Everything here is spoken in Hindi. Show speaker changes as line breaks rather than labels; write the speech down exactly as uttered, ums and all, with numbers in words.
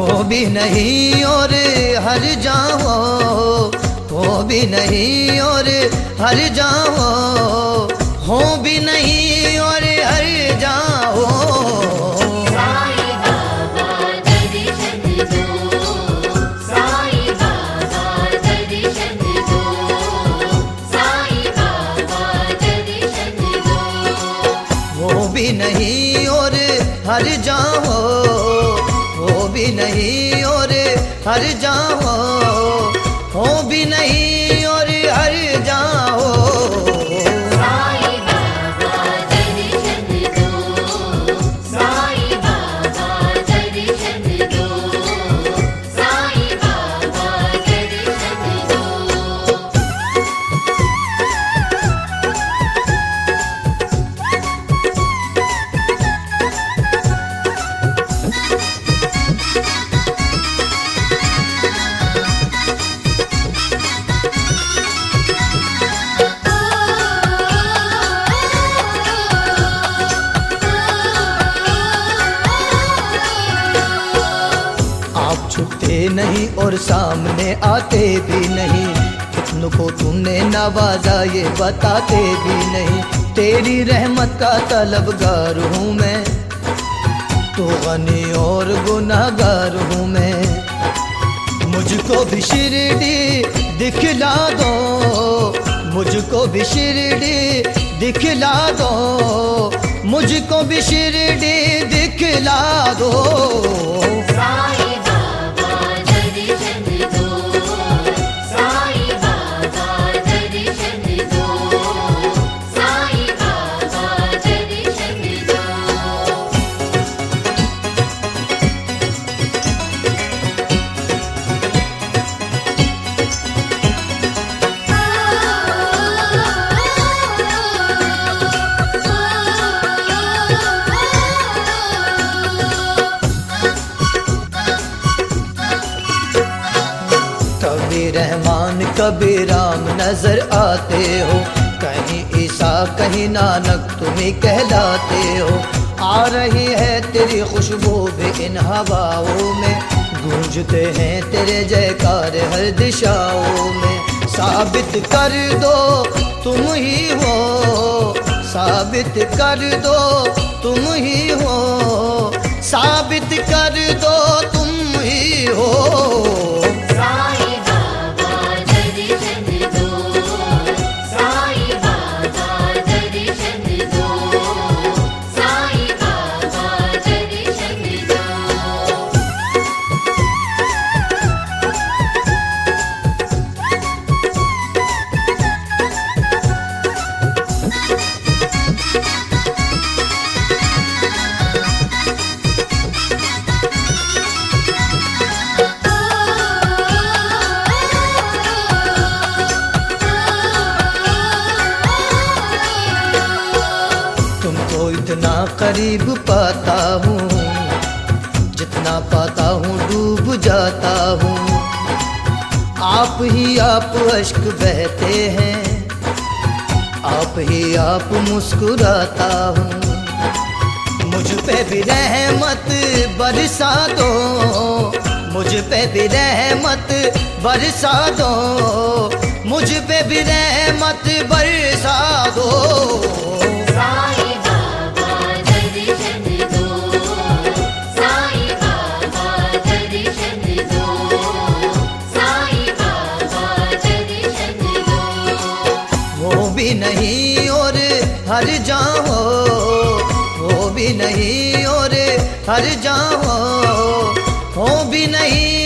हो भी नहीं और हर जाओ, हो भी नहीं और हर जाओ, हो भी नहीं और हर जाओ।
साईं बाबा दर्शन दो, साईं बाबा दर्शन दो, साईं बाबा दर्शन दो।
हो भी नहीं और हर जाओ, हो भी नहीं और हर जाओ, हो भी नहीं और हर जाओ।
साईं बाबा दर्शन दो, साईं बाबा दर्शन दो, साईं बाबा दर्शन दो।
आप छुपते नहीं और सामने आते भी नहीं, कितनों को तुमने नवाजा ये बताते भी नहीं। तेरी रहमत का तलबगार हूँ मैं, तो गनी और गुनाहगार हूँ मैं। मुझको भी शिरडी दिखला दो, मुझको भी शिरडी दिखला दो, मुझको भी शिरडी दिखला दो।
साईं बाबा दर्शन दो, साईं बाबा दर्शन दो, साईं बाबा दर्शन दो।
कभी रहमान कभी राम नजर आते हो, कहीं ईसा कहीं नानक तुम्हें कहलाते हो। आ रही है तेरी खुशबू भी इन हवाओं में, गूंजते हैं तेरे जयकार हर दिशाओं में। साबित कर दो तुम ही हो, साबित कर दो तुम ही हो, साबित कर दो तुम ही हो।
साईं बाबा दर्शन दो, साईं बाबा दर्शन दो, साईं बाबा दर्शन दो।
तुमको इतना करीब पाता हूँ, जितना पाता हूँ डूब जाता हूँ। आप ही आप अश्क बहते हैं, आप ही आप मुस्कुराता हूँ। मुझ पे भी रहमत बरसा दो, मुझ पे भी रहमत बरसा दो, मुझ पे भी रहमत बरसा दो।
साईं बाबा दर्शन दो, साईं बाबा दर्शन दो, साईं बाबा दर्शन दो।
वो भी नहीं और हर जाओ, वो भी नहीं और हर जाओ, हो भी नहीं